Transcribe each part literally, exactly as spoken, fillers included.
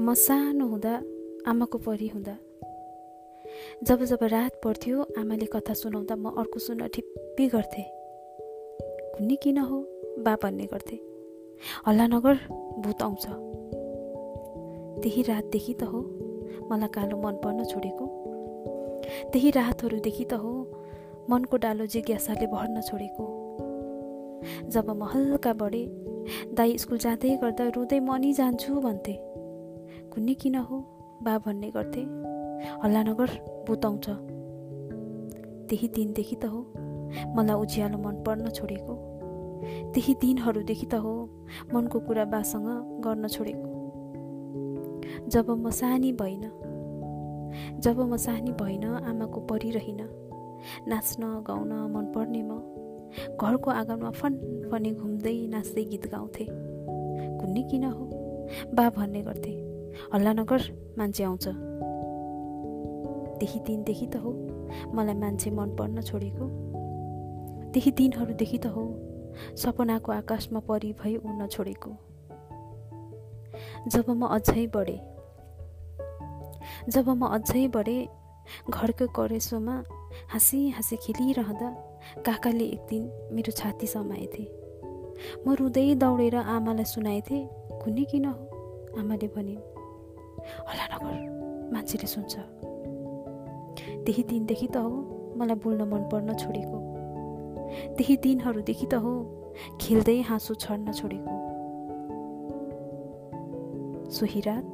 म सानो हुँदा आमाको परी हुँदा जब जब रात पर्थ्यो आमाले कथा सुनाउँदा म अर्को सुन्न ठिप्पी गर्थे। कुन्नी किन हो बा भन्ने गर्थे। हल्ला नगर भूत आउँछ। त्यही रातदेखि त हो मलाई कालो मन पर्न छोडेको। त्यही रातहरूदेखि त हो मनको डालो जिज्ञासाले भर्न छोडेको। जब म हल्का बढे दाई स्कुल जाँदै गर्दा रुँदै म नि जान्छु भन्थे। कुन्नी किन हो बा भन्ने गर्थे। हल्ला नगर भूत आउँछ। त्यही दिनदेखि त हो मलाई उज्यालो मन पर्न छोडेको। त्यही दिनहरूदेखि त हो मनको कुरा बासँग गर्न छोडेको। जब म सानी भइन जब म सानी भइन आमाको परी रहिन नाच्न गाउन मन पर्ने म घरको आँगनमा फनफनी घुम्दै नाच्दै गीत गाउँथे। कुन्नी किन हो बा भन्ने गर्थे। हल्ला नगर मान्छे आउँछ। त्यही दिनदेखि त हो मलाई मान्छे मन पर्न छोडेको। त्यही दिनहरूदेखि त हो सपनाको आकाशमा परी भई उड्न छोडेको। जब म अझै बढे जब म अझै बढे घरको करेसोमा हाँसी हाँसी खेलिरहँदा काकाले एक दिन मेरो छाती समाएथे। म रुँदै दौडेर आमालाई सुनाएथे। कुन्नी किन हो आमाले भनिन्। हल्ला नगर मान्छेले सुन्छ। त्यही दिनदेखि त हो मलाई बोल्न मन पर्न छोडेको। त्यही दिनहरूदेखि त हो खेल्दै हाँसो छर्न छोडेको। सोही रात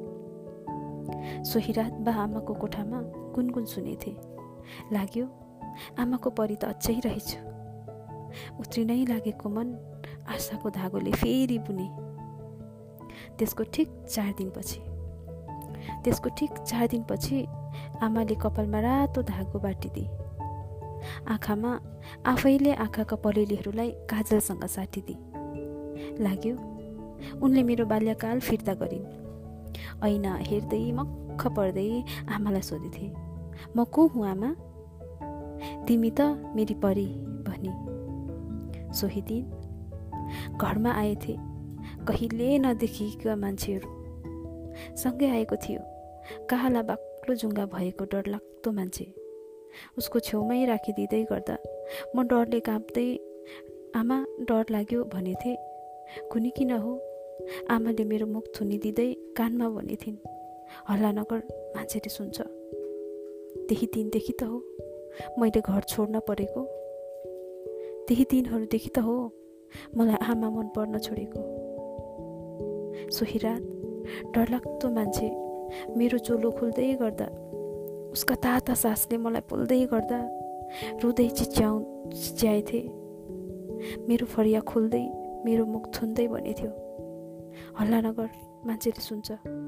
सोही रात बा आमाको कोठामा गुनगुन सुनेथे। लाग्यो आमाको परी त अझै रहेछु। उत्रिनै लागेको मन आशाको धागोले फेरि बुने। त्यसको ठिक चार दिनपछि त्यसको ठिक चार दिनपछि आमाले कपालमा रातो धागो बाटिदिए। आँखामा आफैले आँखाका पलेलीहरूलाई काजलसँग साटिदिए। लाग्यो उनले मेरो बाल्यकाल फिर्ता गरिन्। ऐना हेर्दै मक्ख पर्दै आमालाई सोधेथे। म को हुँ आमा? तिमी त मेरी परी भनी। सोही दिन घरमा आएथे कहिले नदेखिएका मान्छेहरू। सँगै आएको थियो काला बाक्लो जुङ्गा भएको डरलाग्दो मान्छे। उसको छेउमै राखिदिँदै गर्दा म डरले काँप्दै आमा डर लाग्यो भनेथे। कुन्नी किन हो आमाले मेरो मुख थुनिदिँदै कानमा भनेथिन्। हल्ला नगर मान्छेले सुन्छ। त्यही दिनदेखि त हो मैले घर छोड्न परेको। त्यही दिनहरूदेखि त हो मलाई आमा मन पर्न छोडेको। सोही रात डरलाग्दो मान्छे मेरो चोलो खोल्दै गर्दा उसका ताता सासले मलाई पोल्दै गर्दा रुँदै चिच्याउ चिच्याएथे। मेरो फरिया खोल्दै मेरो मुख थुन्दै भनेथ्यो। हल्ला नगर मान्छेले सुन्छ।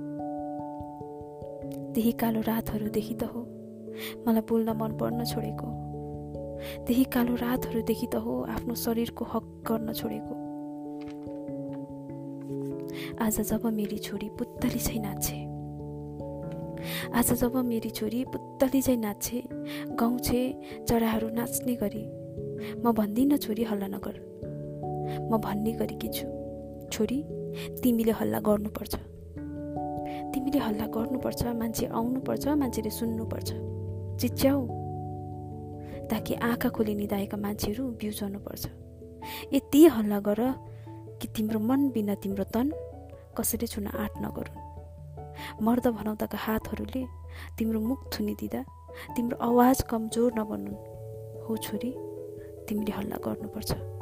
त्यही कालो रातहरूदेखि त हो मलाई बोल्न मन पर्न छोडेको। त्यही कालो रातहरूदेखि त हो आफ्नो शरीरको हक गर्न छोडेको। आज जब मेरी छोरी पुत्तली झैँ नाच्छे आज जब मेरी छोरी पुत्तली झैँ नाच्छे गाउँछे चराहरू नाच्ने गरी म भन्दिनँ छोरी हल्ला नगर। म भन्ने गरेकी छु छोरी तिमीले हल्ला गर्नुपर्छ। तिमीले हल्ला गर्नुपर्छ। मान्छे आउनुपर्छ। मान्छेले सुन्नुपर्छ। चिच्याउ ताकि आँखा खोली निदाएका मान्छेहरू बिउजनुपर्छ। यति हल्ला गर कि तिम्रो मन बिना तिम्रो तन कसैले छुन आँट नगरून्। मर्द भनाउँदाका हातहरूले तिम्रो मुख थुनिदिँदा तिम्रो आवाज कमजोर नबन्नुन्। हो छोरी तिमीले हल्ला गर्नुपर्छ।